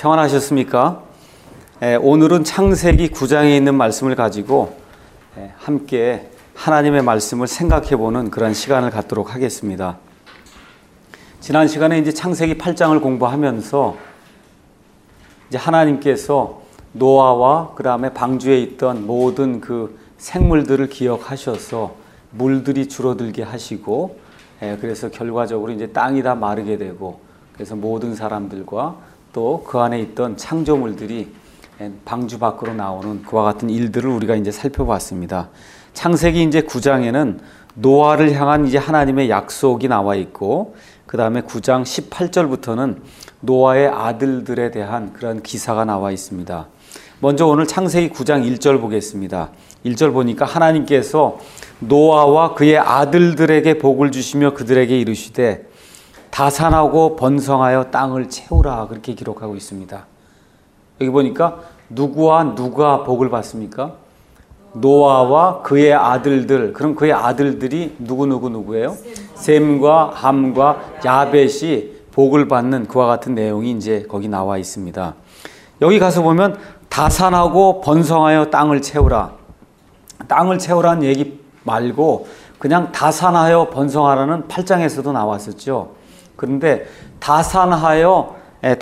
평안하셨습니까? 오늘은 창세기 9장에 있는 말씀을 가지고 함께 하나님의 말씀을 생각해보는 그런 시간을 갖도록 하겠습니다. 지난 시간에 이제 창세기 8장을 공부하면서 이제 하나님께서 노아와 그 다음에 방주에 있던 모든 그 생물들을 기억하셔서 물들이 줄어들게 하시고, 그래서 결과적으로 이제 땅이 다 마르게 되고, 그래서 모든 사람들과 또 그 안에 있던 창조물들이 방주 밖으로 나오는 그와 같은 일들을 우리가 이제 살펴봤습니다. 창세기 이제 9장에는 노아를 향한 이제 하나님의 약속이 나와 있고, 그 다음에 9장 18절부터는 노아의 아들들에 대한 그런 기사가 나와 있습니다. 먼저 오늘 창세기 9장 1절 보겠습니다. 1절 보니까 하나님께서 노아와 그의 아들들에게 복을 주시며 그들에게 이르시되 다산하고 번성하여 땅을 채우라, 그렇게 기록하고 있습니다. 여기 보니까 누구와 누가 복을 받습니까? 노아와 그의 아들들. 그럼 그의 아들들이 누구예요? 셈과 함과 야벳이 복을 받는 그와 같은 내용이 이제 거기 나와 있습니다. 여기 가서 보면 다산하고 번성하여 땅을 채우라. 땅을 채우라는 얘기 말고 그냥 다산하여 번성하라는 8장에서도 나왔었죠. 그런데 다산하고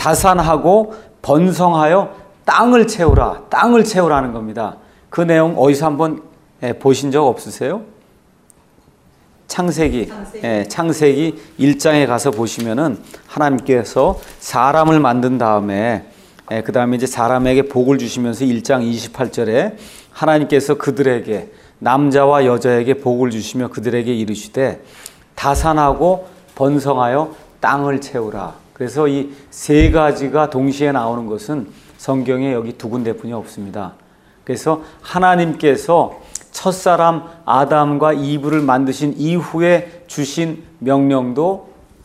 번성하여 땅을 채우라. 땅을 채우라는 겁니다. 그 내용 어디서 한번 보신 적 없으세요? 창세기 1장에 가서 보시면은 하나님께서 사람을 만든 다음에 그 다음에 이제 사람에게 복을 주시면서 1장 28절에 하나님께서 그들에게 남자와 여자에게 복을 주시며 그들에게 이르시되 다산하고 번성하여 땅을 채우라. 그래서 이 세 가지가 동시에 나오는 것은 성경에 여기 두 군데뿐이 없습니다. 그래서 하나님께서 첫사람 아담과 이브를 만드신 이후에 주신 명령도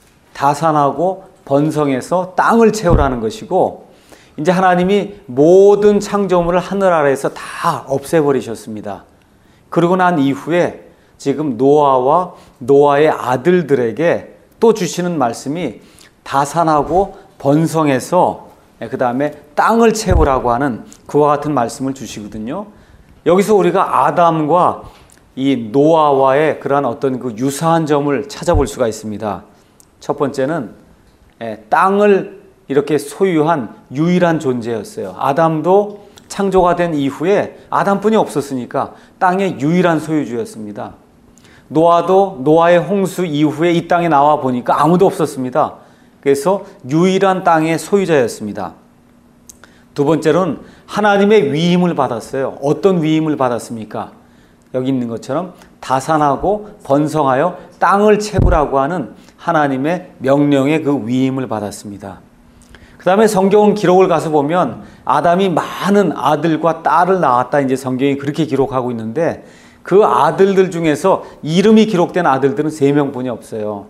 다산하고 번성해서 땅을 채우라는 것이고, 이제 하나님이 모든 창조물을 하늘 아래에서 다 없애버리셨습니다. 그러고 난 이후에 지금 노아와 노아의 아들들에게 또 주시는 말씀이 다산하고 번성해서 그 다음에 땅을 채우라고 하는 그와 같은 말씀을 주시거든요. 여기서 우리가 아담과 이 노아와의 그러한 어떤 그 유사한 점을 찾아볼 수가 있습니다. 첫 번째는 땅을 이렇게 소유한 유일한 존재였어요. 아담도 창조가 된 이후에 아담뿐이 없었으니까 땅의 유일한 소유주였습니다. 노아도 노아의 홍수 이후에 이 땅에 나와 보니까 아무도 없었습니다. 그래서 유일한 땅의 소유자였습니다. 두 번째로는 하나님의 위임을 받았어요. 어떤 위임을 받았습니까? 여기 있는 것처럼 다산하고 번성하여 땅을 채우라고 하는 하나님의 명령의 그 위임을 받았습니다. 그 다음에 성경 기록을 가서 보면 아담이 많은 아들과 딸을 낳았다, 이제 성경이 그렇게 기록하고 있는데 그 아들들 중에서 이름이 기록된 아들들은 3명뿐이 없어요.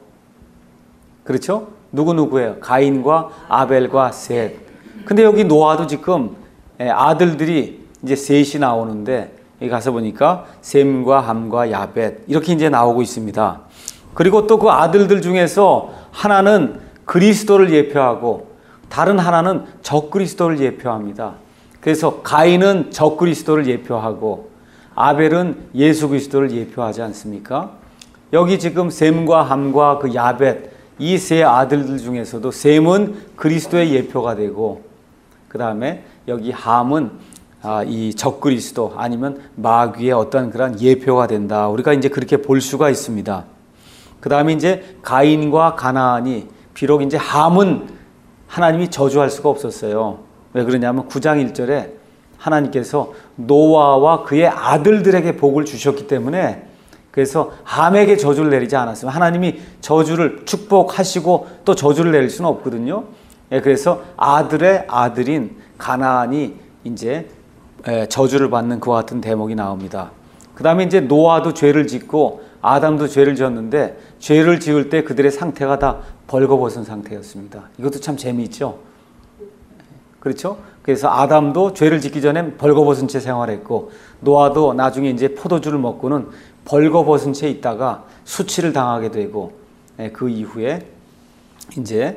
그렇죠? 누구예요? 가인과 아벨과 셋. 근데 여기 노아도 지금 아들들이 이제 셋이 나오는데 여기 가서 보니까 셈과 함과 야벳 이렇게 이제 나오고 있습니다. 그리고 또 그 아들들 중에서 하나는 그리스도를 예표하고 다른 하나는 적그리스도를 예표합니다. 그래서 가인은 적그리스도를 예표하고 아벨은 예수 그리스도를 예표하지 않습니까? 여기 지금 셈과 함과 그 야벳 이 세 아들들 중에서도 셈은 그리스도의 예표가 되고, 그 다음에 여기 함은 이 적그리스도 아니면 마귀의 어떤 그런 예표가 된다. 우리가 이제 그렇게 볼 수가 있습니다. 그 다음에 이제 가인과 가나안이 비록 이제 함은 하나님이 저주할 수가 없었어요. 왜 그러냐면 9장 1절에 하나님께서 노아와 그의 아들들에게 복을 주셨기 때문에, 그래서 함에게 저주를 내리지 않았어요. 하나님이 저주를 축복하시고 또 저주를 내릴 수는 없거든요. 그래서 아들의 아들인 가나안이 이제 저주를 받는 그와 같은 대목이 나옵니다. 그 다음에 이제 노아도 죄를 짓고 아담도 죄를 지었는데 죄를 지을 때 그들의 상태가 다 벌거벗은 상태였습니다. 이것도 참 재미있죠. 그렇죠? 그래서 아담도 죄를 짓기 전에 벌거벗은 채 생활했고, 노아도 나중에 이제 포도주를 먹고는 벌거벗은 채 있다가 수치를 당하게 되고, 그 이후에 이제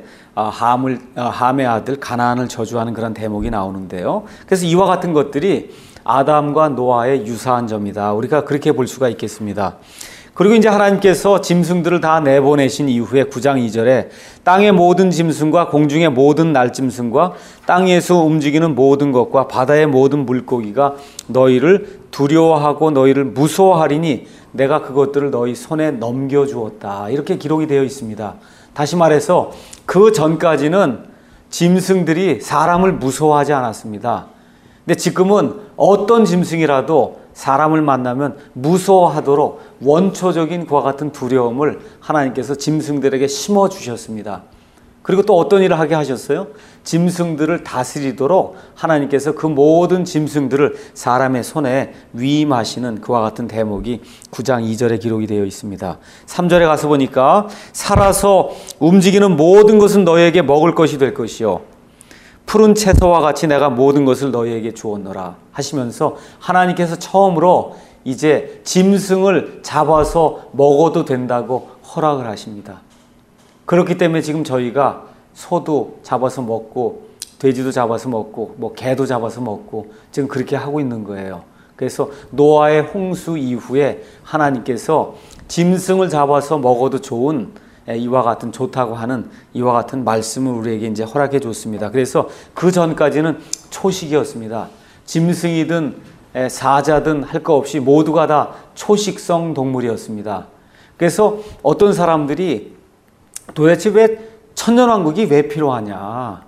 함의 아들 가나안을 저주하는 그런 대목이 나오는데요. 그래서 이와 같은 것들이 아담과 노아의 유사한 점이다. 우리가 그렇게 볼 수가 있겠습니다. 그리고 이제 하나님께서 짐승들을 다 내보내신 이후에 9장 2절에 땅의 모든 짐승과 공중의 모든 날짐승과 땅에서 움직이는 모든 것과 바다의 모든 물고기가 너희를 두려워하고 너희를 무서워하리니 내가 그것들을 너희 손에 넘겨주었다. 이렇게 기록이 되어 있습니다. 다시 말해서 그 전까지는 짐승들이 사람을 무서워하지 않았습니다. 근데 지금은 어떤 짐승이라도 사람을 만나면 무서워하도록 원초적인 그와 같은 두려움을 하나님께서 짐승들에게 심어주셨습니다. 그리고 또 어떤 일을 하게 하셨어요? 짐승들을 다스리도록 하나님께서 그 모든 짐승들을 사람의 손에 위임하시는 그와 같은 대목이 9장 2절에 기록이 되어 있습니다. 3절에 가서 보니까 살아서 움직이는 모든 것은 너희에게 먹을 것이 될 것이요 푸른 채소와 같이 내가 모든 것을 너희에게 주었노라 하시면서 하나님께서 처음으로 이제 짐승을 잡아서 먹어도 된다고 허락을 하십니다. 그렇기 때문에 지금 저희가 소도 잡아서 먹고 돼지도 잡아서 먹고 뭐 개도 잡아서 먹고 지금 그렇게 하고 있는 거예요. 그래서 노아의 홍수 이후에 하나님께서 짐승을 잡아서 먹어도 좋은 이와 같은 좋다고 하는 이와 같은 말씀을 우리에게 이제 허락해 줬습니다. 그래서 그 전까지는 초식이었습니다. 짐승이든 사자든 할 거 없이 모두가 다 초식성 동물이었습니다. 그래서 어떤 사람들이 도대체 왜 천년왕국이 왜 필요하냐?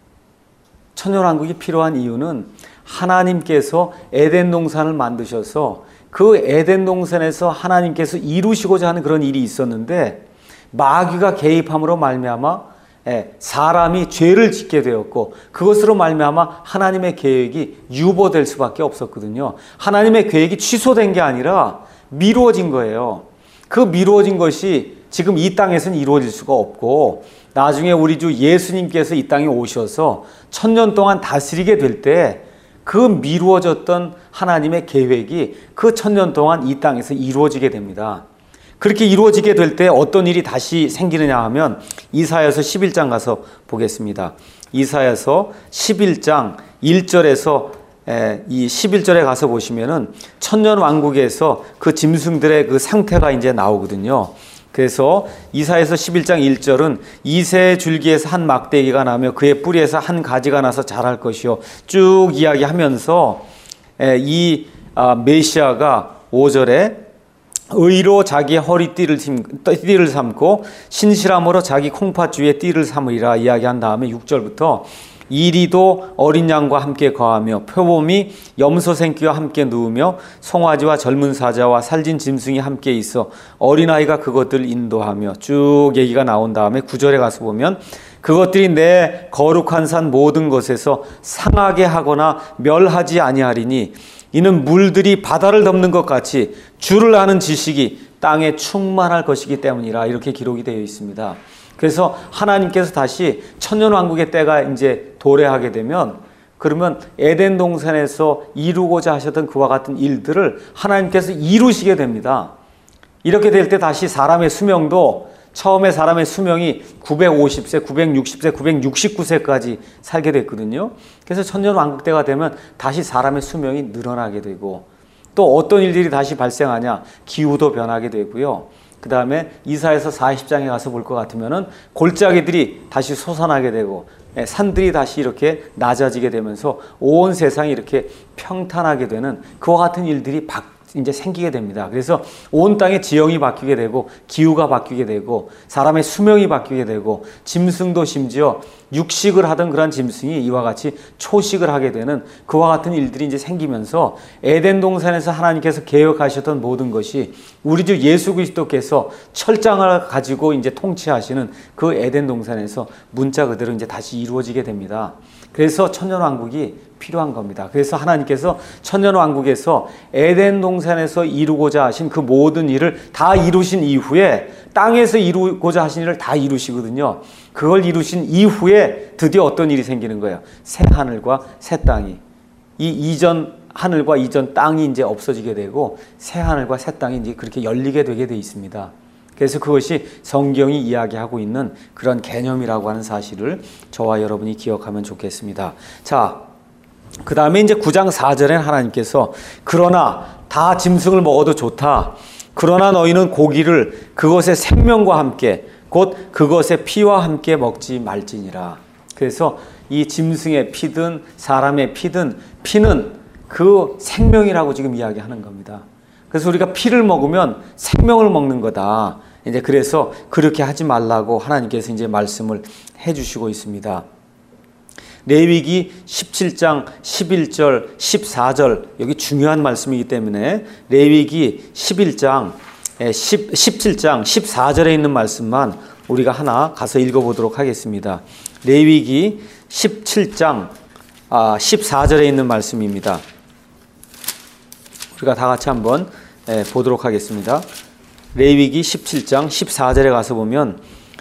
천년왕국이 필요한 이유는 하나님께서 에덴 동산을 만드셔서 그 에덴 동산에서 하나님께서 이루시고자 하는 그런 일이 있었는데 마귀가 개입함으로 말미암아 사람이 죄를 짓게 되었고 그것으로 말미암아 하나님의 계획이 유보될 수밖에 없었거든요. 하나님의 계획이 취소된 게 아니라 미루어진 거예요. 그 미루어진 것이 지금 이 땅에서는 이루어질 수가 없고 나중에 우리 주 예수님께서 이 땅에 오셔서 1000년 동안 다스리게 될 때 그 미루어졌던 하나님의 계획이 그 1000년 동안 이 땅에서 이루어지게 됩니다. 그렇게 이루어지게 될 때 어떤 일이 다시 생기느냐 하면 이사야서 11장 가서 보겠습니다. 이사야서 11장 1절에서 이 11절에 가서 보시면은 천년왕국에서 그 짐승들의 그 상태가 이제 나오거든요. 그래서 이사야서 11장 1절은 이새의 줄기에서 한 막대기가 나며 그의 뿌리에서 한 가지가 나서 자랄 것이요 쭉 이야기하면서 이 메시아가 5절에 의로 자기의 허리띠를 삼고 신실함으로 자기 콩팥주에 띠를 삼으리라 이야기한 다음에 6절부터 이리도 어린 양과 함께 거하며 표범이 염소 새끼와 함께 누우며 송아지와 젊은 사자와 살진 짐승이 함께 있어 어린아이가 그것들을 인도하며 쭉 얘기가 나온 다음에 9절에 가서 보면 그것들이 내 거룩한 산 모든 것에서 상하게 하거나 멸하지 아니하리니 이는 물들이 바다를 덮는 것 같이 주를 아는 지식이 땅에 충만할 것이기 때문이라 이렇게 기록이 되어 있습니다. 그래서 하나님께서 다시 천년왕국의 때가 이제 도래하게 되면 그러면 에덴 동산에서 이루고자 하셨던 그와 같은 일들을 하나님께서 이루시게 됩니다. 이렇게 될 때 다시 사람의 수명도 처음에 사람의 수명이 950세, 960세, 969세까지 살게 됐거든요. 그래서 천년왕국 때가 되면 다시 사람의 수명이 늘어나게 되고 또 어떤 일들이 다시 발생하냐? 기후도 변하게 되고요. 그 다음에 이사야서 40장에 가서 볼 것 같으면은 골짜기들이 다시 솟아나게 되고 산들이 다시 이렇게 낮아지게 되면서 온 세상이 이렇게 평탄하게 되는 그와 같은 일들이 이제 생기게 됩니다. 그래서 온 땅의 지형이 바뀌게 되고 기후가 바뀌게 되고 사람의 수명이 바뀌게 되고 짐승도 심지어 육식을 하던 그런 짐승이 이와 같이 초식을 하게 되는 그와 같은 일들이 이제 생기면서 에덴 동산에서 하나님께서 계획하셨던 모든 것이 우리 주 예수 그리스도께서 철장을 가지고 이제 통치하시는 그 에덴 동산에서 문자 그대로 이제 다시 이루어지게 됩니다. 그래서 천년왕국이 필요한 겁니다. 그래서 하나님께서 천년왕국에서 에덴 동산에서 이루고자 하신 그 모든 일을 다 이루신 이후에 땅에서 이루고자 하신 일을 다 이루시거든요. 그걸 이루신 이후에 드디어 어떤 일이 생기는 거예요? 새 하늘과 새 땅이. 이 이전 하늘과 이전 땅이 이제 없어지게 되고 새 하늘과 새 땅이 이제 그렇게 열리게 되게 돼 있습니다. 그래서 그것이 성경이 이야기하고 있는 그런 개념이라고 하는 사실을 저와 여러분이 기억하면 좋겠습니다. 자, 그 다음에 이제 9장 4절에 하나님께서 그러나 다 짐승을 먹어도 좋다. 그러나 너희는 고기를 그것의 생명과 함께 곧 그것의 피와 함께 먹지 말지니라. 그래서 이 짐승의 피든 사람의 피든 피는 그 생명이라고 지금 이야기하는 겁니다. 그래서 우리가 피를 먹으면 생명을 먹는 거다. 이제 그래서 그렇게 하지 말라고 하나님께서 이제 말씀을 해주시고 있습니다. 레위기 17장 11절 14절 여기 중요한 말씀이기 때문에 레위기 17장 14절에 있는 말씀만 우리가 하나 가서 읽어보도록 하겠습니다. 레위기 17장 14절에 있는 말씀입니다. 우리가 다 같이 한번 보도록 하겠습니다. 레위기 17장 14절에 가서 보면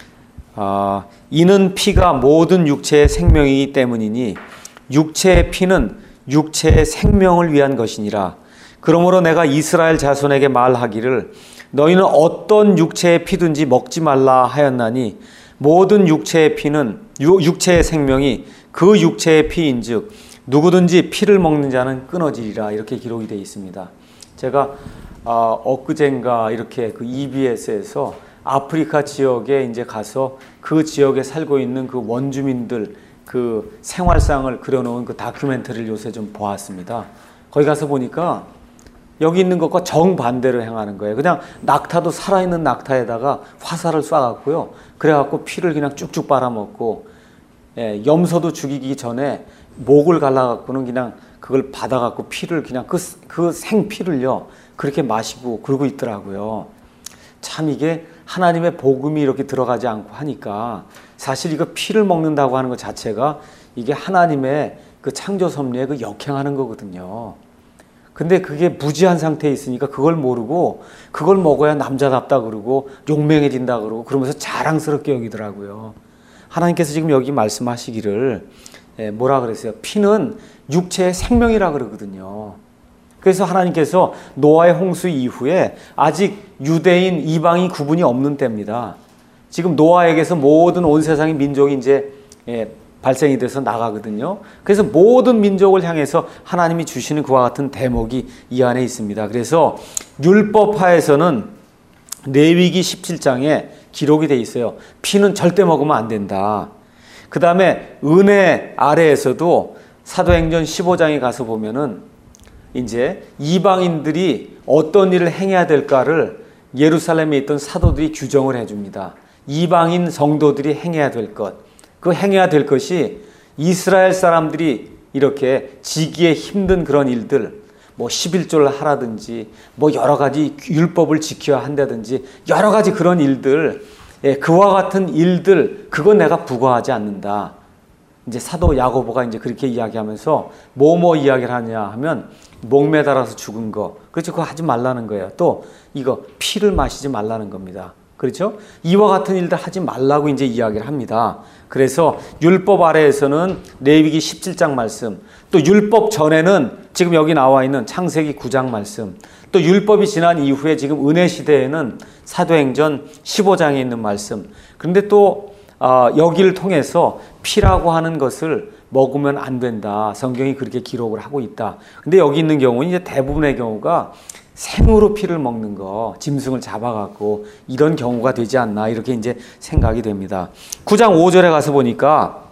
이는 피가 모든 육체의 생명이기 때문이니 육체의 피는 육체의 생명을 위한 것이니라. 그러므로 내가 이스라엘 자손에게 말하기를 너희는 어떤 육체의 피든지 먹지 말라 하였나니 모든 육체의 피는 육체의 생명이 그 육체의 피인즉 누구든지 피를 먹는 자는 끊어지리라. 이렇게 기록이 되어 있습니다. 제가 엊그젠가 이렇게 그 EBS에서 아프리카 지역에 이제 가서 그 지역에 살고 있는 그 원주민들 그 생활상을 그려놓은 그 다큐멘터리를 요새 좀 보았습니다. 거기 가서 보니까 여기 있는 것과 정반대로 행하는 거예요. 그냥 낙타도 살아있는 낙타에다가 화살을 쏴갖고요. 그래갖고 피를 그냥 쭉쭉 빨아먹고, 염소도 죽이기 전에 목을 갈라갖고는 그냥 그걸 받아갖고 피를 그냥 그 생피를요. 그렇게 마시고 그러고 있더라고요. 참 이게 하나님의 복음이 이렇게 들어가지 않고 하니까 사실 이거 피를 먹는다고 하는 것 자체가 이게 하나님의 그 창조 섭리에 그 역행하는 거거든요. 근데 그게 무지한 상태에 있으니까 그걸 모르고 그걸 먹어야 남자답다 그러고 용맹해진다 그러고 그러면서 자랑스럽게 여기더라고요. 하나님께서 지금 여기 말씀하시기를 뭐라 그랬어요? 피는 육체의 생명이라 그러거든요. 그래서 하나님께서 노아의 홍수 이후에 아직 유대인 이방인 구분이 없는 때입니다. 지금 노아에게서 모든 온 세상의 민족이 이제 발생이 돼서 나가거든요. 그래서 모든 민족을 향해서 하나님이 주시는 그와 같은 대목이 이 안에 있습니다. 그래서 율법하에서는 레위기 17장에 기록이 돼 있어요. 피는 절대 먹으면 안 된다. 그 다음에 은혜 아래에서도 사도행전 15장에 가서 보면은 이제 이방인들이 어떤 일을 행해야 될까를 예루살렘에 있던 사도들이 규정을 해줍니다. 이방인 성도들이 행해야 될 것. 그 행해야 될 것이 이스라엘 사람들이 이렇게 지기에 힘든 그런 일들, 뭐 11조를 하라든지, 뭐 여러 가지 율법을 지켜야 한다든지, 여러 가지 그런 일들, 그와 같은 일들, 그건 내가 부과하지 않는다. 이제 사도 야고보가 이제 그렇게 이야기하면서 뭐뭐 이야기를 하냐 하면 목매달아서 죽은 거, 그렇죠? 그거 하지 말라는 거예요. 또 이거 피를 마시지 말라는 겁니다. 그렇죠? 이와 같은 일들 하지 말라고 이제 이야기를 합니다. 그래서 율법 아래에서는 레위기 17장 말씀, 또 율법 전에는 지금 여기 나와 있는 창세기 9장 말씀, 또 율법이 지난 이후에 지금 은혜 시대에는 사도행전 15장에 있는 말씀. 그런데 또 여기를 통해서 피라고 하는 것을 먹으면 안 된다. 성경이 그렇게 기록을 하고 있다. 근데 여기 있는 경우는 이제 대부분의 경우가 생으로 피를 먹는 거, 짐승을 잡아갖고 이런 경우가 되지 않나 이렇게 이제 생각이 됩니다. 9장 5절에 가서 보니까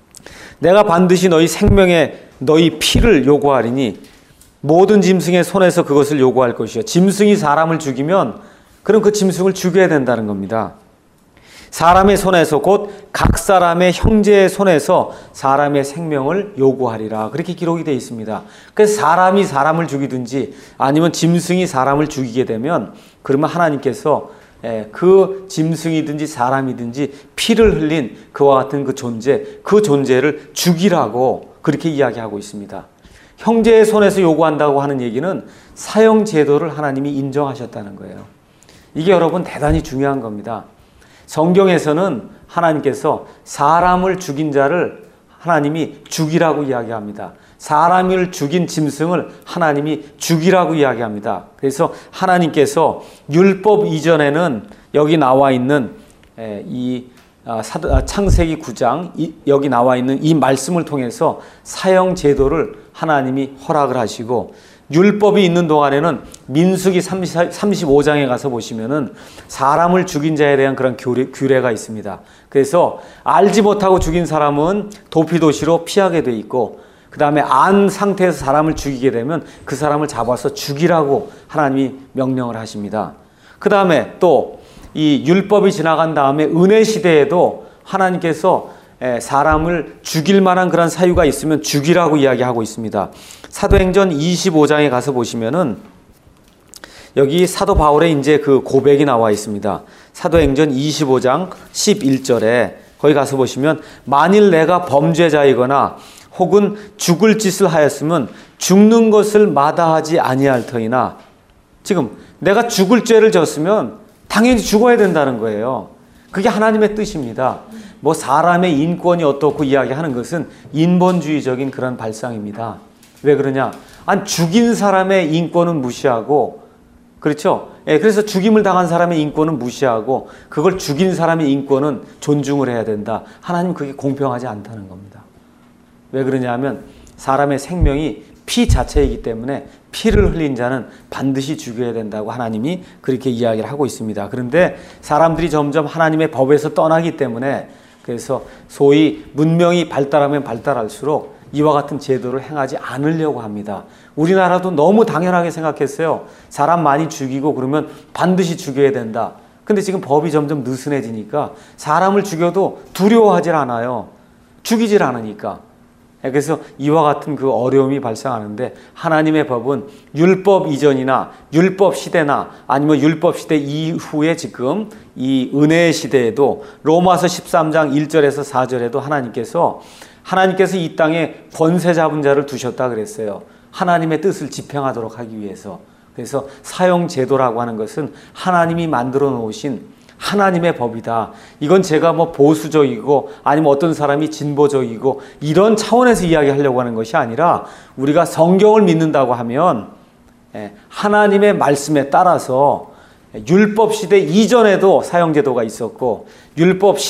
내가 반드시 너희 생명에 너희 피를 요구하리니 모든 짐승의 손에서 그것을 요구할 것이요. 짐승이 사람을 죽이면 그럼 그 짐승을 죽여야 된다는 겁니다. 사람의 손에서 곧 각 사람의 형제의 손에서 사람의 생명을 요구하리라. 그렇게 기록이 되어 있습니다. 그래서 사람이 사람을 죽이든지 아니면 짐승이 사람을 죽이게 되면 그러면 하나님께서 그 짐승이든지 사람이든지 피를 흘린 그와 같은 그 존재를 죽이라고 그렇게 이야기하고 있습니다. 형제의 손에서 요구한다고 하는 얘기는 사형 제도를 하나님이 인정하셨다는 거예요. 이게 여러분 대단히 중요한 겁니다. 성경에서는 하나님께서 사람을 죽인 자를 하나님이 죽이라고 이야기합니다. 사람을 죽인 짐승을 하나님이 죽이라고 이야기합니다. 그래서 하나님께서 율법 이전에는 여기 나와 있는 창세기 9장 여기 나와 있는 이 말씀을 통해서 사형 제도를 하나님이 허락을 하시고, 율법이 있는 동안에는 민수기 35장에 가서 보시면은 사람을 죽인 자에 대한 그런 규례가 있습니다. 그래서 알지 못하고 죽인 사람은 도피도시로 피하게 돼 있고, 그 다음에 안 상태에서 사람을 죽이게 되면 그 사람을 잡아서 죽이라고 하나님이 명령을 하십니다. 그 다음에 또 이 율법이 지나간 다음에 은혜 시대에도 하나님께서 사람을 죽일 만한 그런 사유가 있으면 죽이라고 이야기하고 있습니다. 사도행전 25장에 가서 보시면은 여기 사도 바울의 이제 그 고백이 나와 있습니다. 사도행전 25장 11절에 거기 가서 보시면, 만일 내가 범죄자이거나 혹은 죽을 짓을 하였으면 죽는 것을 마다하지 아니할 터이나, 지금 내가 죽을 죄를 졌으면 당연히 죽어야 된다는 거예요. 그게 하나님의 뜻입니다. 뭐 사람의 인권이 어떻고 이야기하는 것은 인본주의적인 그런 발상입니다. 왜 그러냐? 죽인 사람의 인권은 무시하고, 그렇죠? 그래서 죽임을 당한 사람의 인권은 무시하고 그걸 죽인 사람의 인권은 존중을 해야 된다. 하나님은 그게 공평하지 않다는 겁니다. 왜 그러냐 하면 사람의 생명이 피 자체이기 때문에 피를 흘린 자는 반드시 죽여야 된다고 하나님이 그렇게 이야기를 하고 있습니다. 그런데 사람들이 점점 하나님의 법에서 떠나기 때문에, 그래서 소위 문명이 발달하면 발달할수록 이와 같은 제도를 행하지 않으려고 합니다. 우리나라도 너무 당연하게 생각했어요. 사람 많이 죽이고 그러면 반드시 죽여야 된다. 근데 지금 법이 점점 느슨해지니까 사람을 죽여도 두려워하질 않아요. 죽이질 않으니까. 그래서 이와 같은 그 어려움이 발생하는데, 하나님의 법은 율법 이전이나 율법 시대나 아니면 율법 시대 이후에 지금 이 은혜의 시대에도 로마서 13장 1절에서 4절에도 하나님께서 이 땅에 권세 잡은 자를 두셨다 그랬어요. 하나님의 뜻을 집행하도록 하기 위해서. 그래서 사형 제도라고 하는 것은 하나님이 만들어 놓으신 하나님의 법이다. 이건 제가 뭐 보수적이고 아니면 어떤 사람이 진보적이고 이런 차원에서 이야기하려고 하는 것이 아니라, 우리가 성경을 믿는다고 하면 하나님의 말씀에 따라서 율법 시대 이전에도 사형제도가 있었고, 율법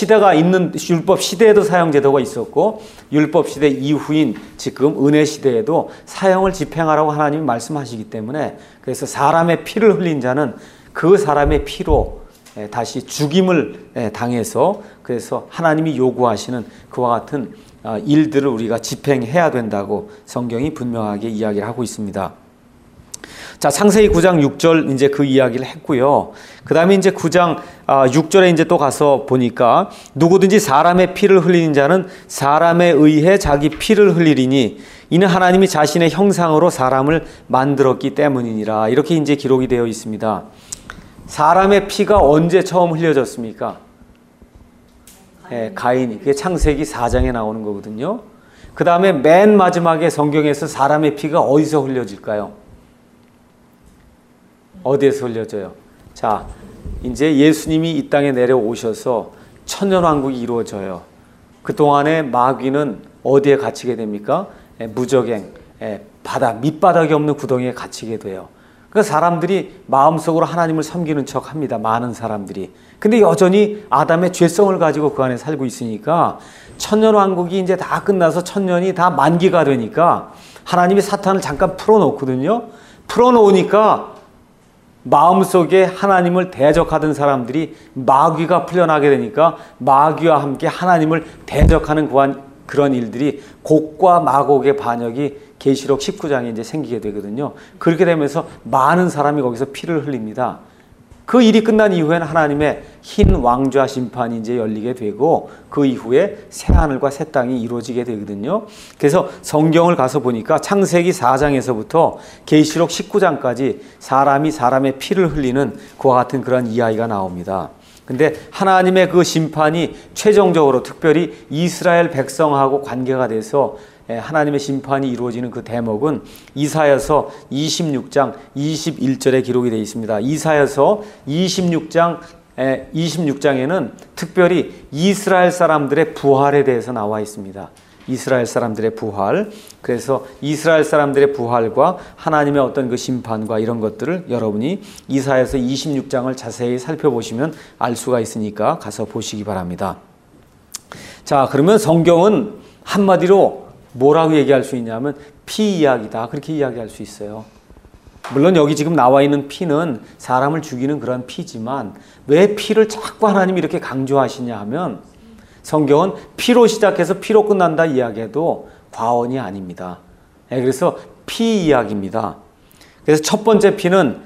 시대에도 사형제도가 있었고, 율법 시대 이후인 지금 은혜 시대에도 사형을 집행하라고 하나님이 말씀하시기 때문에, 그래서 사람의 피를 흘린 자는 그 사람의 피로 다시 죽임을 당해서, 그래서 하나님이 요구하시는 그와 같은 일들을 우리가 집행해야 된다고 성경이 분명하게 이야기를 하고 있습니다. 자, 창세기 9장 6절 이제 그 이야기를 했고요. 그 다음에 이제 9장 6절에 이제 또 가서 보니까, 누구든지 사람의 피를 흘리는 자는 사람에 의해 자기 피를 흘리리니 이는 하나님이 자신의 형상으로 사람을 만들었기 때문이니라. 이렇게 이제 기록이 되어 있습니다. 사람의 피가 언제 처음 흘려졌습니까? 가인이. 그게 창세기 4장에 나오는 거거든요. 그 다음에 맨 마지막에 성경에서 사람의 피가 어디서 흘려질까요? 어디에서 흘려져요? 자, 이제 예수님이 이 땅에 내려오셔서 천년왕국이 이루어져요. 그동안에 마귀는 어디에 갇히게 됩니까? 무적행, 바다, 밑바닥이 없는 구덩이에 갇히게 돼요. 그러니까 사람들이 마음속으로 하나님을 섬기는 척 합니다. 많은 사람들이. 근데 여전히 아담의 죄성을 가지고 그 안에 살고 있으니까, 천년왕국이 이제 다 끝나서 천년이 다 만기가 되니까 하나님이 사탄을 잠깐 풀어놓거든요. 풀어놓으니까 마음속에 하나님을 대적하던 사람들이 마귀가 풀려나게 되니까 마귀와 함께 하나님을 대적하는 그런 일들이 곡과 마곡의 반역이 계시록 19장에 이제 생기게 되거든요. 그렇게 되면서 많은 사람이 거기서 피를 흘립니다. 그 일이 끝난 이후에는 하나님의 흰 왕좌 심판이 이제 열리게 되고, 그 이후에 새 하늘과 새 땅이 이루어지게 되거든요. 그래서 성경을 가서 보니까 창세기 4장에서부터 계시록 19장까지 사람이 사람의 피를 흘리는 그와 같은 그런 이야기가 나옵니다. 근데 하나님의 그 심판이 최종적으로 특별히 이스라엘 백성하고 관계가 돼서 하나님의 심판이 이루어지는 그 대목은 이사야서 26장 21절에 기록이 되어 있습니다. 이사야서 26장에는 특별히 이스라엘 사람들의 부활에 대해서 나와 있습니다. 이스라엘 사람들의 부활. 그래서 이스라엘 사람들의 부활과 하나님의 어떤 그 심판과 이런 것들을 여러분이 이사야서 26장을 자세히 살펴보시면 알 수가 있으니까 가서 보시기 바랍니다. 자, 그러면 성경은 한마디로 뭐라고 얘기할 수 있냐면 피 이야기다, 그렇게 이야기할 수 있어요. 물론 여기 지금 나와 있는 피는 사람을 죽이는 그런 피지만 왜 피를 자꾸 하나님이 이렇게 강조하시냐 하면 성경은 피로 시작해서 피로 끝난다 이야기해도 과언이 아닙니다. 그래서 피 이야기입니다. 그래서 첫 번째 피는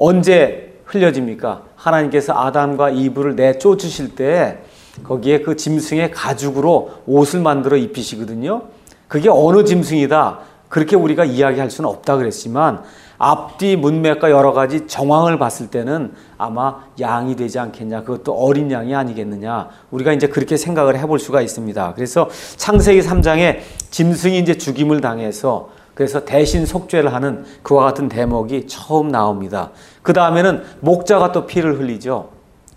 언제 흘려집니까? 하나님께서 아담과 이브를 내쫓으실 때 거기에 그 짐승의 가죽으로 옷을 만들어 입히시거든요. 그게 어느 짐승이다, 그렇게 우리가 이야기할 수는 없다 그랬지만 앞뒤 문맥과 여러 가지 정황을 봤을 때는 아마 양이 되지 않겠냐, 그것도 어린 양이 아니겠느냐, 우리가 이제 그렇게 생각을 해볼 수가 있습니다. 그래서 창세기 3장에 짐승이 이제 죽임을 당해서 그래서 대신 속죄를 하는 그와 같은 대목이 처음 나옵니다. 그 다음에는 목자가 또 피를 흘리죠.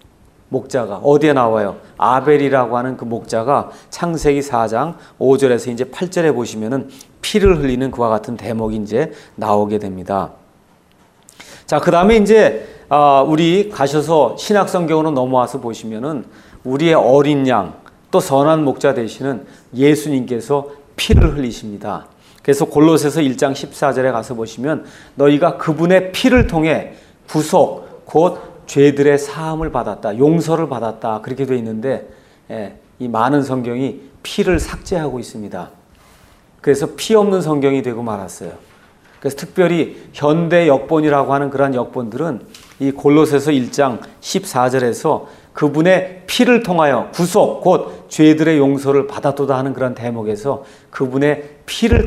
목자가 어디에 나와요? 아벨이라고 하는 그 목자가 창세기 4장 5절에서 이제 8절에 보시면은 피를 흘리는 그와 같은 대목이 이제 나오게 됩니다. 자, 그 다음에 이제 우리 가셔서 신약성경으로 넘어와서 보시면은 우리의 어린 양, 또 선한 목자 되시는 예수님께서 피를 흘리십니다. 그래서 골로새서 1장 14절에 가서 보시면 너희가 그분의 피를 통해 구속, 곧 죄들의 사함을 받았다, 용서를 받았다, 그렇게 되어 있는데 이 많은 성경이 피를 삭제하고 있습니다. 그래서 피 없는 성경이 되고 말았어요. 그래서 특별히 현대 역본이라고 하는 그러한 역본들은 이 골로새서 1장 14절에서 그분의 피를 통하여 구속, 곧 죄들의 용서를 받았도다 하는 그런 대목에서 그분의 피를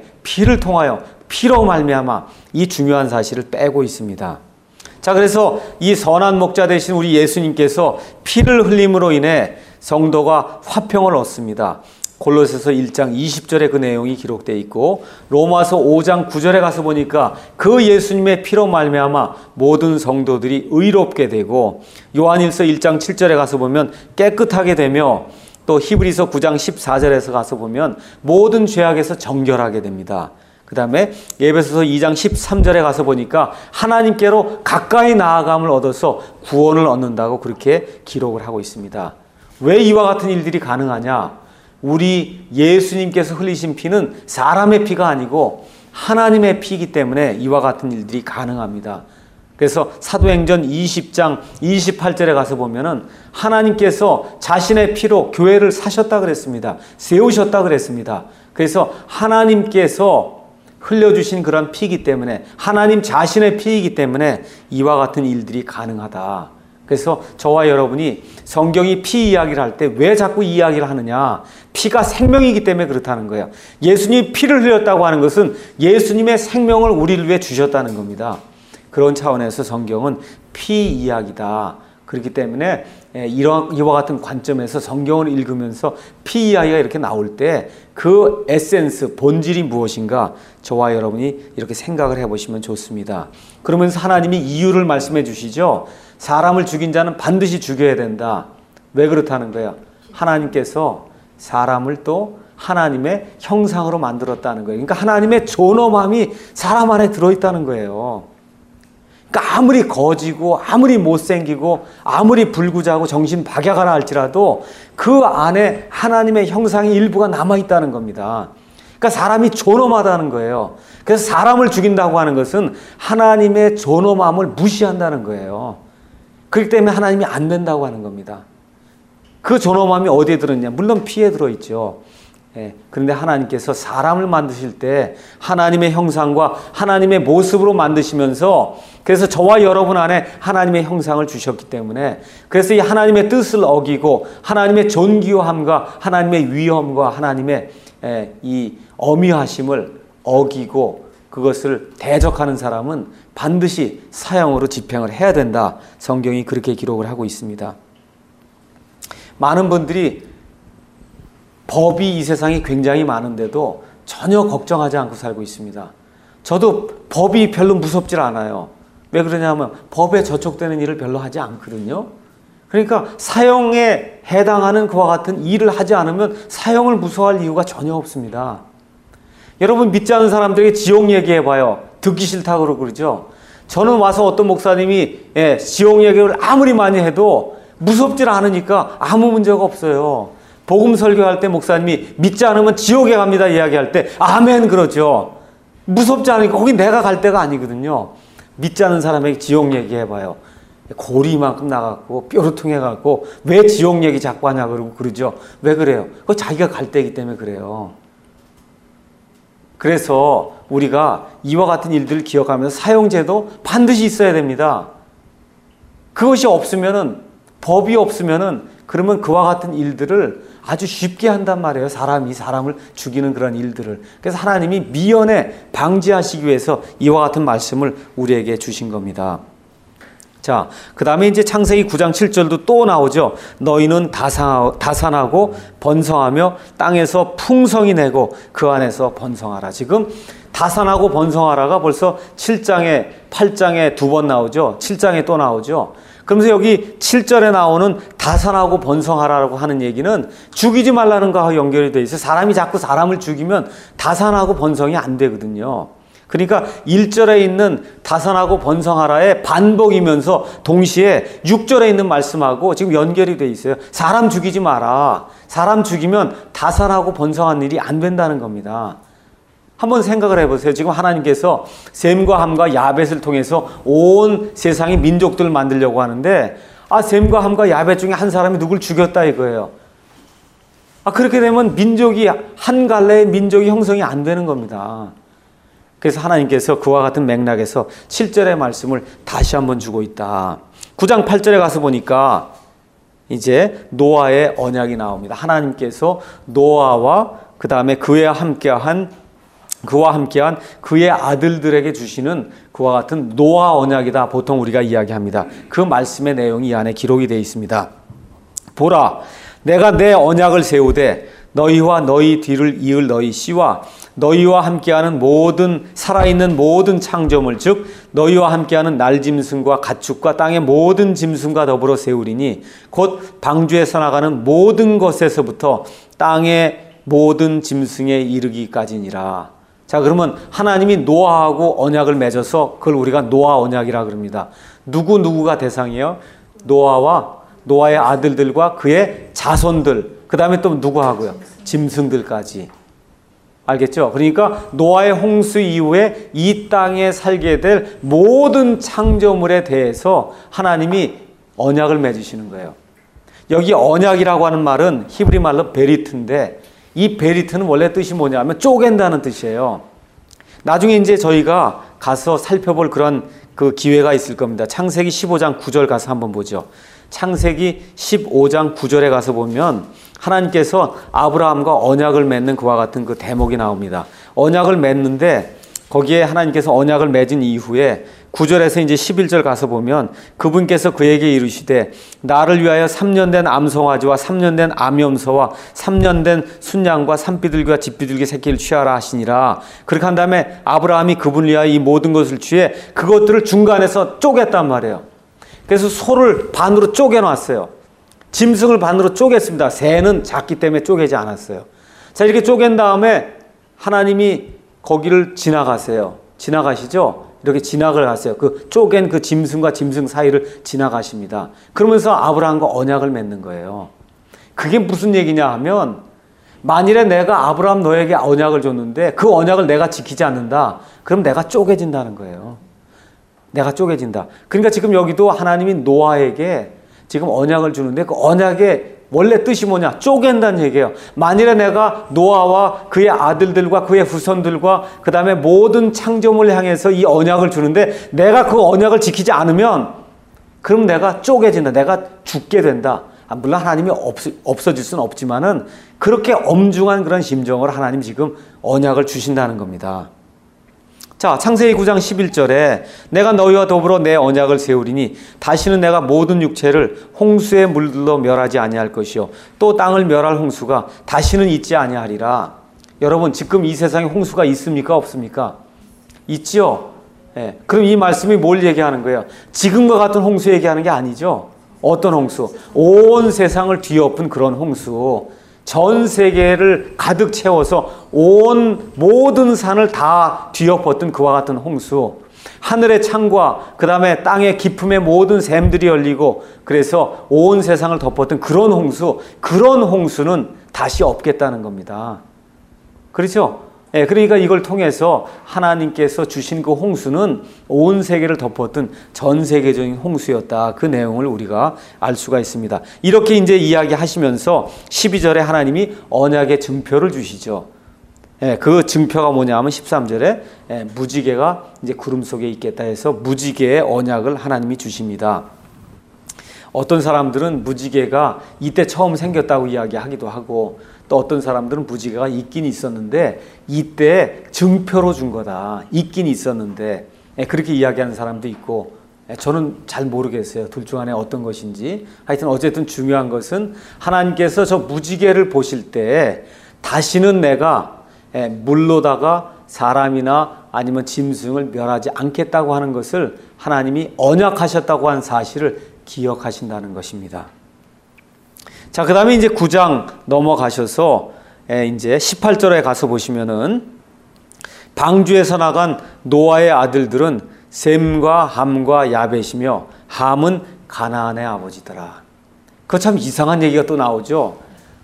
통하여 피로 말미암아 이 중요한 사실을 빼고 있습니다. 자, 그래서 이 선한 목자 되신 우리 예수님께서 피를 흘림으로 인해 성도가 화평을 얻습니다. 골로새서 1장 20절에 그 내용이 기록되어 있고 로마서 5장 9절에 가서 보니까 그 예수님의 피로 말미암아 모든 성도들이 의롭게 되고 요한일서 1장 7절에 가서 보면 깨끗하게 되며 또 히브리서 9장 14절에서 가서 보면 모든 죄악에서 정결하게 됩니다. 그 다음에 에베소서 2장 13절에 가서 보니까 하나님께로 가까이 나아감을 얻어서 구원을 얻는다고 그렇게 기록을 하고 있습니다. 왜 이와 같은 일들이 가능하냐? 우리 예수님께서 흘리신 피는 사람의 피가 아니고 하나님의 피이기 때문에 이와 같은 일들이 가능합니다. 그래서 사도행전 20장 28절에 가서 보면은 하나님께서 자신의 피로 교회를 사셨다 그랬습니다. 세우셨다 그랬습니다. 그래서 하나님께서 흘려주신 그런 피이기 때문에, 하나님 자신의 피이기 때문에 이와 같은 일들이 가능하다. 그래서 저와 여러분이 성경이 피 이야기를 할 때 왜 자꾸 이 이야기를 하느냐? 피가 생명이기 때문에 그렇다는 거예요. 예수님이 피를 흘렸다고 하는 것은 예수님의 생명을 우리를 위해 주셨다는 겁니다. 그런 차원에서 성경은 피 이야기다. 그렇기 때문에 이와 같은 관점에서 성경을 읽으면서 피 이야기가 이렇게 나올 때 그 에센스, 본질이 무엇인가 저와 여러분이 이렇게 생각을 해보시면 좋습니다. 그러면서 하나님이 이유를 말씀해 주시죠. 사람을 죽인 자는 반드시 죽여야 된다. 왜 그렇다는 거예요? 하나님께서 사람을 또 하나님의 형상으로 만들었다는 거예요. 그러니까 하나님의 존엄함이 사람 안에 들어있다는 거예요. 그러니까 아무리 거지고 아무리 못생기고 아무리 불구자고 정신 박약하라 할지라도 그 안에 하나님의 형상의 일부가 남아있다는 겁니다. 그러니까 사람이 존엄하다는 거예요. 그래서 사람을 죽인다고 하는 것은 하나님의 존엄함을 무시한다는 거예요. 그렇기 때문에 하나님이 안 된다고 하는 겁니다. 그 존엄함이 어디에 들어있냐? 물론 피에 들어있죠. 그런데 하나님께서 사람을 만드실 때 하나님의 형상과 하나님의 모습으로 만드시면서 그래서 저와 여러분 안에 하나님의 형상을 주셨기 때문에 그래서 이 하나님의 뜻을 어기고 하나님의 존귀함과 하나님의 위엄과 하나님의 이 어미하심을 어기고 그것을 대적하는 사람은 반드시 사형으로 집행을 해야 된다. 성경이 그렇게 기록을 하고 있습니다. 많은 분들이 법이 이 세상에 굉장히 많은데도 전혀 걱정하지 않고 살고 있습니다. 저도 법이 별로 무섭질 않아요. 왜 그러냐면 법에 저촉되는 일을 별로 하지 않거든요. 그러니까 사형에 해당하는 그와 같은 일을 하지 않으면 사형을 무서워할 이유가 전혀 없습니다. 여러분 믿지 않는 사람들에게 지옥 얘기해봐요. 듣기 싫다고 그러고 그러죠. 저는 와서 어떤 목사님이 지옥 얘기를 아무리 많이 해도 무섭질 않으니까 아무 문제가 없어요. 복음 설교할 때 목사님이 믿지 않으면 지옥에 갑니다 이야기할 때 아멘 그러죠. 무섭지 않으니까 거기 내가 갈 데가 아니거든요. 믿지 않는 사람에게 지옥 얘기해봐요. 고리만큼 나갔고 뾰루퉁해갖고 왜 지옥 얘기 자꾸 하냐 그러고 그러죠. 왜 그래요? 그거 자기가 갈 때이기 때문에 그래요. 그래서 우리가 이와 같은 일들을 기억하면서 사형제도 반드시 있어야 됩니다. 그것이 없으면은 법이 없으면은 그러면 그와 같은 일들을 아주 쉽게 한단 말이에요. 사람이 사람을 죽이는 그런 일들을. 그래서 하나님이 미연에 방지하시기 위해서 이와 같은 말씀을 우리에게 주신 겁니다. 자, 그 다음에 이제 창세기 9장 7절도 또 나오죠. 너희는 다산하고 번성하며 땅에서 풍성이 내고 그 안에서 번성하라. 지금 다산하고 번성하라가 벌써 7장에 8장에 두 번 나오죠. 7장에 또 나오죠. 그러면서 여기 7절에 나오는 다산하고 번성하라고 하는 얘기는 죽이지 말라는 거와 연결이 되어 있어요. 사람이 자꾸 사람을 죽이면 다산하고 번성이 안 되거든요. 그러니까 1절에 있는 다산하고 번성하라의 반복이면서 동시에 6절에 있는 말씀하고 지금 연결이 되어 있어요. 사람 죽이지 마라. 사람 죽이면 다산하고 번성한 일이 안 된다는 겁니다. 한번 생각을 해보세요. 지금 하나님께서 셈과 함과 야벳을 통해서 온 세상의 민족들을 만들려고 하는데 셈과 함과 야벳 중에 한 사람이 누굴 죽였다 이거예요. 그렇게 되면 민족이 한 갈래의 민족이 형성이 안 되는 겁니다. 그래서 하나님께서 그와 같은 맥락에서 7절의 말씀을 다시 한번 주고 있다. 9장 8절에 가서 보니까 이제 노아의 언약이 나옵니다. 하나님께서 노아와 그 다음에 그와 함께한 그의 아들들에게 주시는 그와 같은 노아 언약이다. 보통 우리가 이야기합니다. 그 말씀의 내용이 이 안에 기록이 되어 있습니다. 보라, 내가 내 언약을 세우되 너희와 너희 뒤를 이을 너희 씨와 너희와 함께하는 모든 살아있는 모든 창조물 즉 너희와 함께하는 날짐승과 가축과 땅의 모든 짐승과 더불어 세우리니 곧 방주에서 나가는 모든 것에서부터 땅의 모든 짐승에 이르기까지니라. 자, 그러면 하나님이 노아하고 언약을 맺어서 그걸 우리가 노아 언약이라 그럽니다. 누구가 대상이에요? 노아의 아들들과 그의 자손들, 그 다음에 또 누구하고요? 짐승들까지. 알겠죠? 그러니까 노아의 홍수 이후에 이 땅에 살게 될 모든 창조물에 대해서 하나님이 언약을 맺으시는 거예요. 여기 언약이라고 하는 말은 히브리 말로 베리트인데 이 베리트는 원래 뜻이 뭐냐면 쪼갠다는 뜻이에요. 나중에 이제 저희가 가서 살펴볼 그런 그 기회가 있을 겁니다. 창세기 15장 9절 가서 한번 보죠. 창세기 15장 9절에 가서 보면 하나님께서 아브라함과 언약을 맺는 그와 같은 그 대목이 나옵니다. 언약을 맺는데 거기에 하나님께서 언약을 맺은 이후에 9절에서 이제 11절 가서 보면 그분께서 그에게 이르시되 나를 위하여 3년 된 암송아지와 3년 된 암염소와 3년 된 순양과 산비둘기와 집비둘기 새끼를 취하라 하시니라. 그렇게 한 다음에 아브라함이 그분을 위하여 이 모든 것을 취해 그것들을 중간에서 쪼갰단 말이에요. 그래서 소를 반으로 쪼개놨어요. 짐승을 반으로 쪼갰습니다. 새는 작기 때문에 쪼개지 않았어요. 자, 이렇게 쪼갠 다음에 하나님이 거기를 지나가세요. 지나가시죠? 이렇게 지나갈 하세요. 그 쪼갠 그 짐승과 짐승 사이를 지나가십니다. 그러면서 아브라함과 언약을 맺는 거예요. 그게 무슨 얘기냐 하면 만일에 내가 아브라함 너에게 언약을 줬는데 그 언약을 내가 지키지 않는다. 그럼 내가 쪼개진다는 거예요. 내가 쪼개진다. 그러니까 지금 여기도 하나님이 노아에게 지금 언약을 주는데 그 언약의 원래 뜻이 뭐냐? 쪼갠다는 얘기예요. 만일에 내가 노아와 그의 아들들과 그의 후손들과 그 다음에 모든 창조물을 향해서 이 언약을 주는데 내가 그 언약을 지키지 않으면 그럼 내가 쪼개진다. 내가 죽게 된다. 물론 하나님이 없어질 수는 없지만은 그렇게 엄중한 그런 심정으로 하나님이 지금 언약을 주신다는 겁니다. 자, 창세기 9장 11절에 내가 너희와 더불어 내 언약을 세우리니 다시는 내가 모든 육체를 홍수에 물들러 멸하지 아니할 것이요 또 땅을 멸할 홍수가 다시는 있지 아니하리라. 여러분 지금 이 세상에 홍수가 있습니까? 없습니까? 있지요. 예. 그럼 이 말씀이 뭘 얘기하는 거예요? 지금과 같은 홍수 얘기하는 게 아니죠. 어떤 홍수? 온 세상을 뒤엎은 그런 홍수. 전 세계를 가득 채워서 온 모든 산을 다 뒤엎었던 그와 같은 홍수. 하늘의 창과 그 다음에 땅의 깊음의 모든 샘들이 열리고 그래서 온 세상을 덮었던 그런 홍수. 그런 홍수는 다시 없겠다는 겁니다. 그렇죠? 예, 그러니까 이걸 통해서 하나님께서 주신 그 홍수는 온 세계를 덮었던 전 세계적인 홍수였다. 그 내용을 우리가 알 수가 있습니다. 이렇게 이제 이야기하시면서 12절에 하나님이 언약의 증표를 주시죠. 예, 그 증표가 뭐냐면 13절에 무지개가 이제 구름 속에 있겠다 해서 무지개의 언약을 하나님이 주십니다. 어떤 사람들은 무지개가 이때 처음 생겼다고 이야기하기도 하고 또 어떤 사람들은 무지개가 있긴 있었는데 이때 증표로 준 거다. 있긴 있었는데 그렇게 이야기하는 사람도 있고 저는 잘 모르겠어요. 둘 중 안에 어떤 것인지. 하여튼 어쨌든 중요한 것은 하나님께서 저 무지개를 보실 때 다시는 내가 물로다가 사람이나 아니면 짐승을 멸하지 않겠다고 하는 것을 하나님이 언약하셨다고 하는 사실을 기억하신다는 것입니다. 자, 그 다음에 이제 9장 넘어가셔서 이제 18절에 가서 보시면은 방주에서 나간 노아의 아들들은 셈과 함과 야벳이며 함은 가나안의 아버지더라. 그거 참 이상한 얘기가 또 나오죠.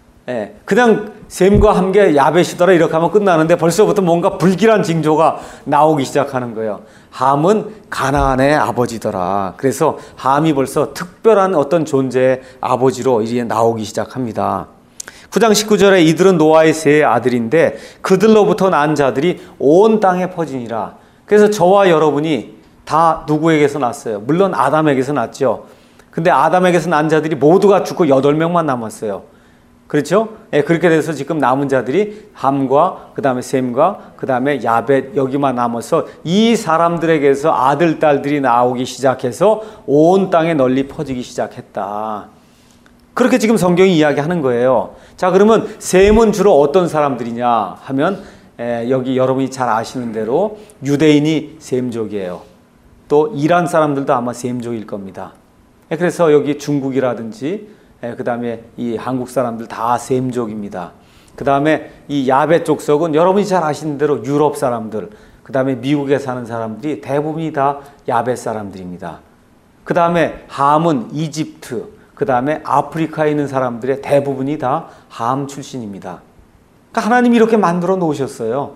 그냥 셈과 함께 야벳이더라 이렇게 하면 끝나는데 벌써부터 뭔가 불길한 징조가 나오기 시작하는 거예요. 함은 가나안의 아버지더라. 그래서 함이 벌써 특별한 어떤 존재의 아버지로 이제 나오기 시작합니다. 9장 19절에 이들은 노아의 세 아들인데 그들로부터 난 자들이 온 땅에 퍼지니라. 그래서 저와 여러분이 다 누구에게서 났어요? 물론 아담에게서 났죠. 근데 아담에게서 난 자들이 모두가 죽고 8명만 남았어요. 그렇죠? 그렇게 돼서 지금 남은 자들이 함과 그 다음에 셈과 그 다음에 야벳 여기만 남아서 이 사람들에게서 아들, 딸들이 나오기 시작해서 온 땅에 널리 퍼지기 시작했다. 그렇게 지금 성경이 이야기하는 거예요. 자, 그러면 셈은 주로 어떤 사람들이냐 하면 여기 여러분이 잘 아시는 대로 유대인이 셈족이에요. 또 이란 사람들도 아마 셈족일 겁니다. 그래서 여기 중국이라든지 그 다음에 이 한국 사람들 다 셈족입니다. 그 다음에 이 야벳 족속은 여러분이 잘 아시는 대로 유럽 사람들, 그 다음에 미국에 사는 사람들이 대부분이 다 야벳 사람들입니다. 그 다음에 함은 이집트, 그 다음에 아프리카에 있는 사람들의 대부분이 다 함 출신입니다. 그러니까 하나님이 이렇게 만들어 놓으셨어요.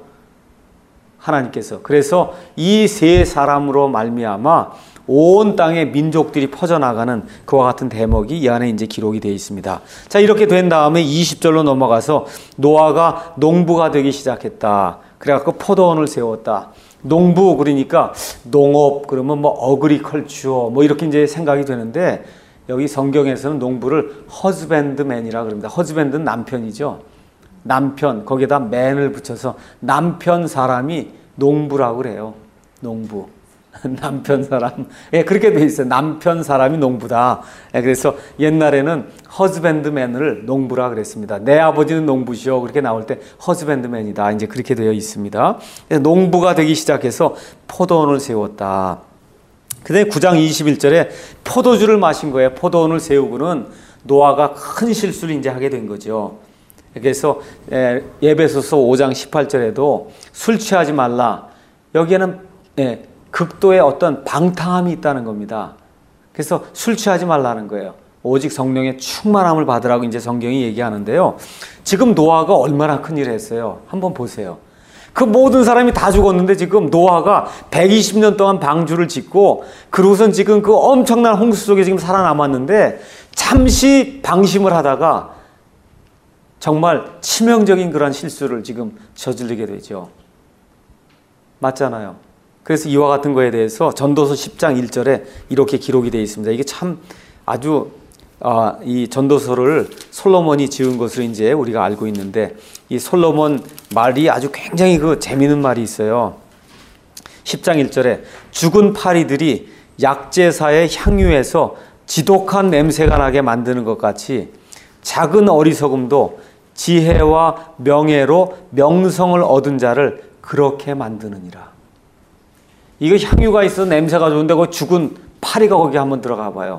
하나님께서. 그래서 이 세 사람으로 말미암아 온 땅의 민족들이 퍼져나가는 그와 같은 대목이 이 안에 이제 기록이 되어 있습니다. 자, 이렇게 된 다음에 20절로 넘어가서 노아가 농부가 되기 시작했다. 그래갖고 포도원을 세웠다. 농부 그러니까 농업 그러면 뭐 어그리컬처 뭐 이렇게 이제 생각이 되는데 여기 성경에서는 농부를 허즈밴드맨이라 그럽니다. 허즈밴드는 남편이죠. 남편 거기에다 맨을 붙여서 남편 사람이 농부라고 그래요. 농부. 남편 사람. 그렇게 돼 있어요. 남편 사람이 농부다. 그래서 옛날에는 허즈밴드맨을 농부라 그랬습니다. 내 아버지는 농부시오. 그렇게 나올 때 허즈밴드맨이다. 이제 그렇게 되어 있습니다. 농부가 되기 시작해서 포도원을 세웠다. 그다음에 9장 21절에 포도주를 마신 거예요. 포도원을 세우고는 노아가 큰 실수를 이제 하게 된 거죠. 그래서 에베소서 5장 18절에도 술 취하지 말라. 여기에는 극도의 어떤 방탕함이 있다는 겁니다. 그래서 술 취하지 말라는 거예요. 오직 성령의 충만함을 받으라고 이제 성경이 얘기하는데요. 지금 노아가 얼마나 큰 일을 했어요. 한번 보세요. 그 모든 사람이 다 죽었는데 지금 노아가 120년 동안 방주를 짓고 그러고선 지금 그 엄청난 홍수 속에 지금 살아남았는데 잠시 방심을 하다가 정말 치명적인 그런 실수를 지금 저지르게 되죠. 맞잖아요. 그래서 이와 같은 거에 대해서 전도서 10장 1절에 이렇게 기록이 되어 있습니다. 이게 참 아주 이 전도서를 솔로몬이 지은 것으로 이제 우리가 알고 있는데 이 솔로몬 말이 아주 굉장히 그 재미있는 말이 있어요. 10장 1절에 죽은 파리들이 약제사의 향유에서 지독한 냄새가 나게 만드는 것 같이 작은 어리석음도 지혜와 명예로 명성을 얻은 자를 그렇게 만드느니라. 이거 향유가 있어 냄새가 좋은데 그 죽은 파리가 거기 한번 들어가 봐요.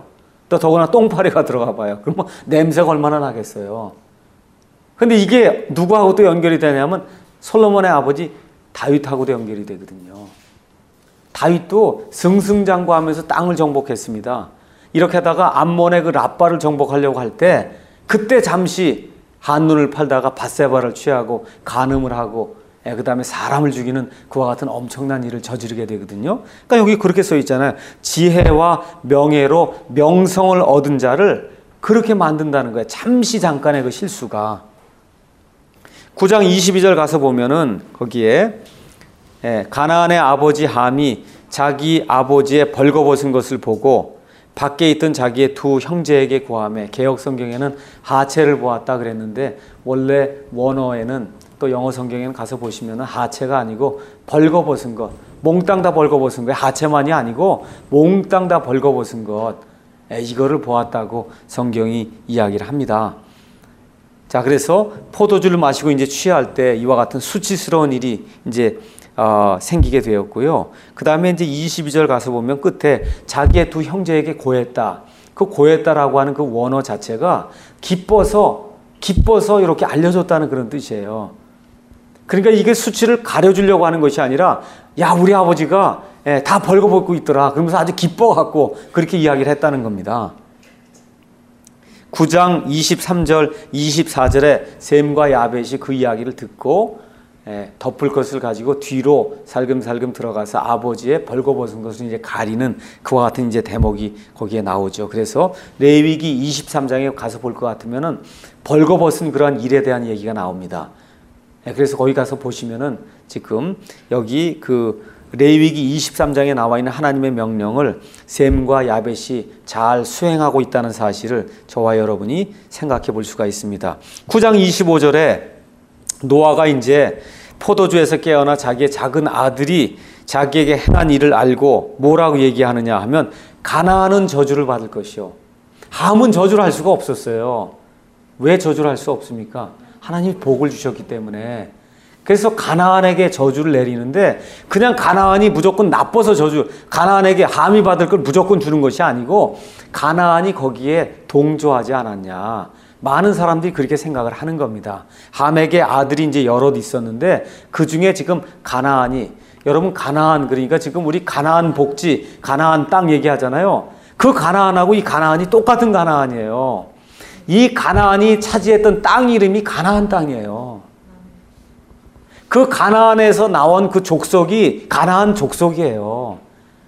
또 더구나 똥파리가 들어가 봐요. 그러면 냄새가 얼마나 나겠어요. 근데 이게 누구하고 또 연결이 되냐면 솔로몬의 아버지 다윗하고도 연결이 되거든요. 다윗도 승승장구하면서 땅을 정복했습니다. 이렇게 하다가 암몬의 그 랍바를 정복하려고 할 때 그때 잠시 한눈을 팔다가 밧세바를 취하고 간음을 하고 그 다음에 사람을 죽이는 그와 같은 엄청난 일을 저지르게 되거든요. 그러니까 여기 그렇게 써 있잖아요. 지혜와 명예로 명성을 얻은 자를 그렇게 만든다는 거예요. 잠시 잠깐의 그 실수가. 9장 22절 가서 보면은 거기에 가나안의 아버지 함이 자기 아버지의 벌거벗은 것을 보고 밖에 있던 자기의 두 형제에게 구하매, 개역 성경에는 하체를 보았다 그랬는데 원래 원어에는 또 영어 성경에는 가서 보시면 하체가 아니고 벌거벗은 것, 몽땅 다 벌거벗은 거예요. 하체만이 아니고 몽땅 다 벌거벗은 것, 이거를 보았다고 성경이 이야기를 합니다. 자, 그래서 포도주를 마시고 이제 취할 때 이와 같은 수치스러운 일이 이제 생기게 되었고요. 그 다음에 이제 22절 가서 보면 끝에 자기의 두 형제에게 고했다. 그 고했다라고 하는 그 원어 자체가 기뻐서 이렇게 알려줬다는 그런 뜻이에요. 그러니까 이게 수치를 가려주려고 하는 것이 아니라 야, 우리 아버지가 다 벌거벗고 있더라. 그러면서 아주 기뻐갖고 그렇게 이야기를 했다는 겁니다. 9장 23절, 24절에 셈과 야벳이 그 이야기를 듣고 덮을 것을 가지고 뒤로 살금살금 들어가서 아버지의 벌거벗은 것을 이제 가리는 그와 같은 이제 대목이 거기에 나오죠. 그래서 레위기 23장에 가서 볼 것 같으면은 벌거벗은 그러한 일에 대한 얘기가 나옵니다. 그래서 거기 가서 보시면은 지금 여기 그 레위기 23장에 나와 있는 하나님의 명령을 셈과 야벳이 잘 수행하고 있다는 사실을 저와 여러분이 생각해 볼 수가 있습니다. 9장 25절에 노아가 이제 포도주에서 깨어나 자기의 작은 아들이 자기에게 행한 일을 알고 뭐라고 얘기하느냐 하면 가나안은 저주를 받을 것이요. 함은 저주를 할 수가 없었어요. 왜 저주를 할 수 없습니까? 하나님이 복을 주셨기 때문에. 그래서 가나안에게 저주를 내리는데 그냥 가나안이 무조건 나빠서 가나안에게 함이 받을 걸 무조건 주는 것이 아니고 가나안이 거기에 동조하지 않았냐. 많은 사람들이 그렇게 생각을 하는 겁니다. 함에게 아들이 이제 여럿 있었는데 그 중에 지금 가나안이, 여러분 가나안 그러니까 지금 우리 가나안 복지, 가나안 땅 얘기하잖아요. 그 가나안하고 이 가나안이 똑같은 가나안이에요. 이 가나안이 차지했던 땅 이름이 가나안 땅이에요. 그 가나안에서 나온 그 족속이 가나안 족속이에요.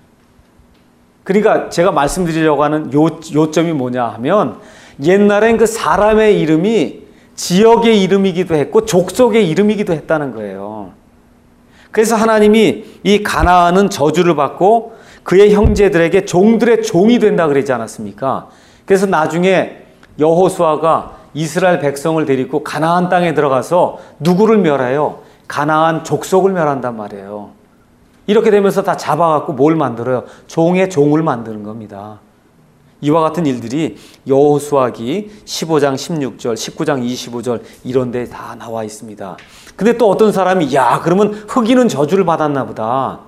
그러니까 제가 말씀드리려고 하는 요점이 뭐냐 하면 옛날엔 그 사람의 이름이 지역의 이름이기도 했고 족속의 이름이기도 했다는 거예요. 그래서 하나님이 이 가나안은 저주를 받고 그의 형제들에게 종들의 종이 된다 그러지 않았습니까? 그래서 나중에 여호수아가 이스라엘 백성을 데리고 가나안 땅에 들어가서 누구를 멸해요? 가나안 족속을 멸한단 말이에요. 이렇게 되면서 다 잡아갖고 뭘 만들어요? 종의 종을 만드는 겁니다. 이와 같은 일들이 여호수아기 15장 16절, 19장 25절 이런 데 다 나와 있습니다. 근데 또 어떤 사람이 야, 그러면 흑인은 저주를 받았나 보다.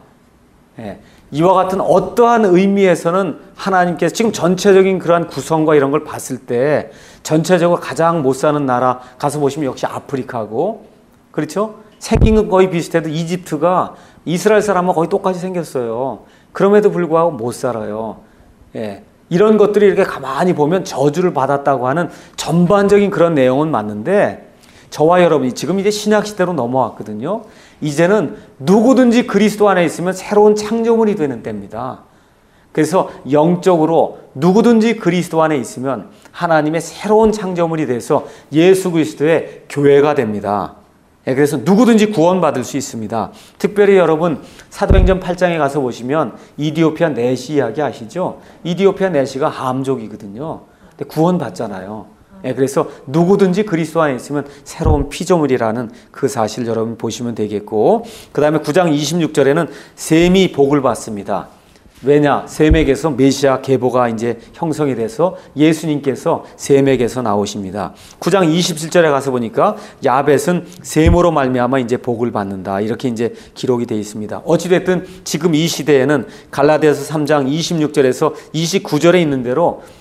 이와 같은 어떠한 의미에서는 하나님께서 지금 전체적인 그러한 구성과 이런 걸 봤을 때 전체적으로 가장 못 사는 나라 가서 보시면 역시 아프리카고, 그렇죠? 생긴 건 거의 비슷해도 이집트가 이스라엘 사람과 거의 똑같이 생겼어요. 그럼에도 불구하고 못 살아요. 이런 것들이 이렇게 가만히 보면 저주를 받았다고 하는 전반적인 그런 내용은 맞는데 저와 여러분이 지금 이제 신약 시대로 넘어왔거든요. 이제는 누구든지 그리스도 안에 있으면 새로운 창조물이 되는 때입니다. 그래서 영적으로 누구든지 그리스도 안에 있으면 하나님의 새로운 창조물이 돼서 예수 그리스도의 교회가 됩니다. 그래서 누구든지 구원받을 수 있습니다. 특별히 여러분 사도행전 8장에 가서 보시면 이디오피아 내시 이야기 아시죠? 이디오피아 내시가 함족이거든요. 근데 구원받잖아요. 그래서 누구든지 그리스도 안에 있으면 새로운 피조물이라는 그 사실 여러분 보시면 되겠고, 그 다음에 9장 26절에는 셈이 복을 받습니다. 왜냐? 셈에게서 메시아 계보가 이제 형성이 돼서 예수님께서 셈에게서 나오십니다. 9장 27절에 가서 보니까 야벳은 셈으로 말미암아 이제 복을 받는다. 이렇게 이제 기록이 되어 있습니다. 어찌 됐든 지금 이 시대에는 갈라디아서 3장 26절에서 29절에 있는 대로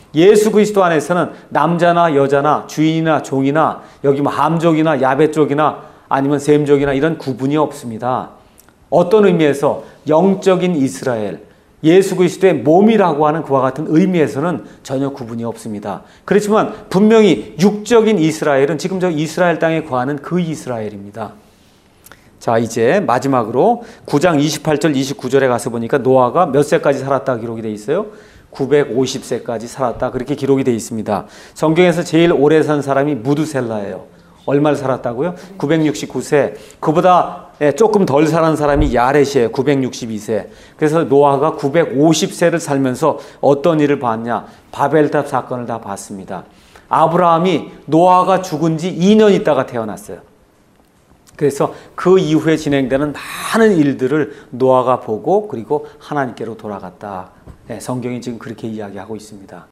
예수 그리스도 안에서는 남자나 여자나 주인이나 종이나 여기 뭐 함족이나 야베족이나 아니면 셈족이나 이런 구분이 없습니다. 어떤 의미에서 영적인 이스라엘, 예수 그리스도의 몸이라고 하는 그와 같은 의미에서는 전혀 구분이 없습니다. 그렇지만 분명히 육적인 이스라엘은 지금 저 이스라엘 땅에 거하는 그 이스라엘입니다. 자, 이제 마지막으로 9장 28절 29절에 가서 보니까 노아가 몇 세까지 살았다 기록이 되어 있어요? 950세까지 살았다 그렇게 기록이 되어 있습니다. 성경에서 제일 오래 산 사람이 무드셀라예요. 얼마를 살았다고요? 969세. 그보다 조금 덜 살은 사람이 야렛이에요. 962세. 그래서 노아가 950세를 살면서 어떤 일을 봤냐? 바벨탑 사건을 다 봤습니다. 아브라함이 노아가 죽은 지 2년 있다가 태어났어요. 그래서 그 이후에 진행되는 많은 일들을 노아가 보고 그리고 하나님께로 돌아갔다. 성경이 지금 그렇게 이야기하고 있습니다.